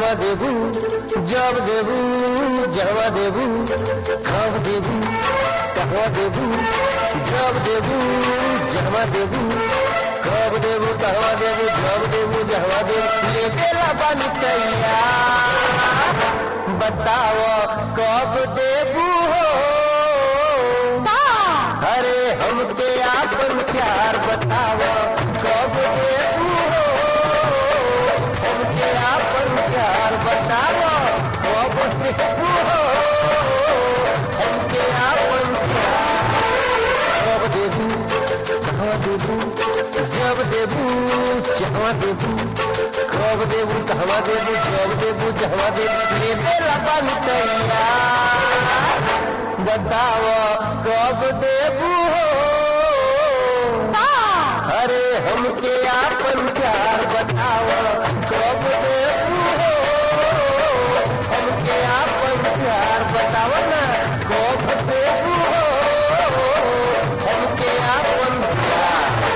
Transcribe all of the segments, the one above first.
कहवा देबू जब देबू जहवा देबू कब देबू कहवा देबू जब देबू जहवा देबू कब देबू कहवा देबू जब देबू जहवा देबू ले बेला बानी तैयार बताओ कब देबू हो अरे हमके आपन प्यार बताओ कब देबू हो हमके आपन प्यार बताओ कब देबू हो हमके आपन प्यार कब देबू कहवा देबू जब देबू जहवा देबू कब देबू कहवा देबू जब देबू जहवा देबू ले बेला बानी तैयार बताओ कब देबू हो अरे हमके आपन प्यार बताओ कब देबू हो हमके आपन प्यार बताओ ना कब देबू हो हमके आपन प्यार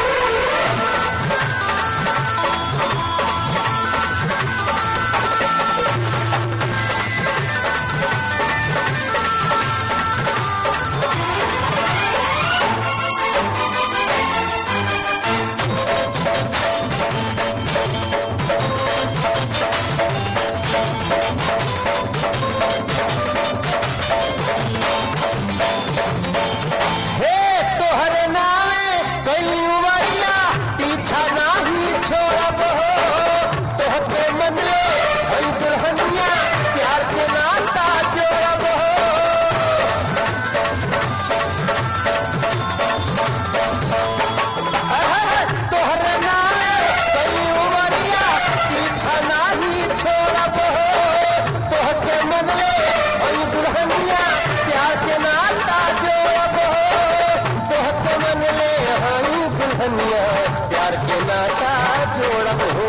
प्यार के नाता जोड़ब हो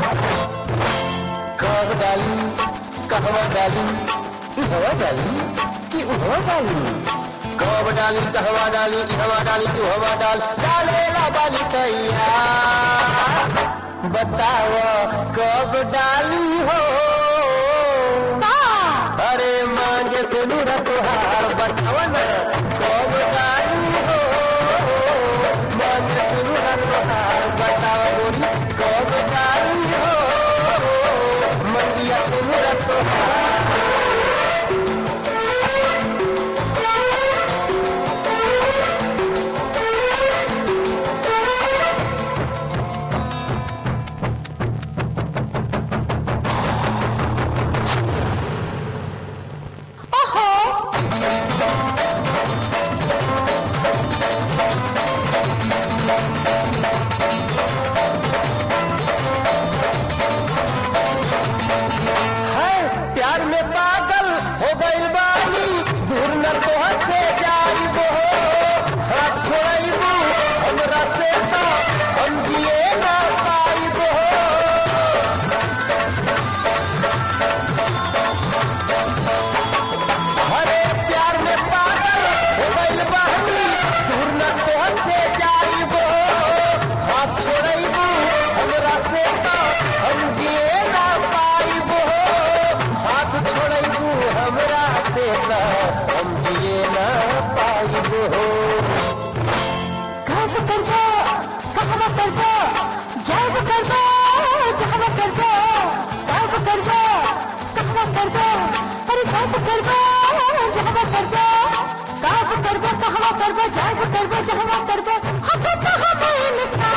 कब डाली कहवा डाली हवा डाली कि उहवा डाली कब डाली कहवा डाली हवा डाली कि हवा डाल डालेला बाली तैयार बताओ कब डाली हो अरे मांगे से नूरा तुहार बताओ ना कब डाली हो मांगे से नूरा तुहार बताओ बोली कब डाली हो मंगिया से नूरा तुहार प्यार में पागल हो गई बानी दूर न तो से जाइबो हाथ छोड़ाइबो हमरा से तो हम जिए ना पाइबो अरे प्यार में पागल हो गई बानी दूर न तो से जाइबो हाथ छोड़ाइबो हमरा से तो हम जिए ना पाइबो हाथ छोड़ू हमरा से हम जिए ना पाइबो कब करबो कहवा करबो जब करबो जहवा करबो कब करबो कहवा करबो अरे कब करबो जहवा करबो कब करबो कहवा करबो जब करबो जहवा करबो हक तो हमें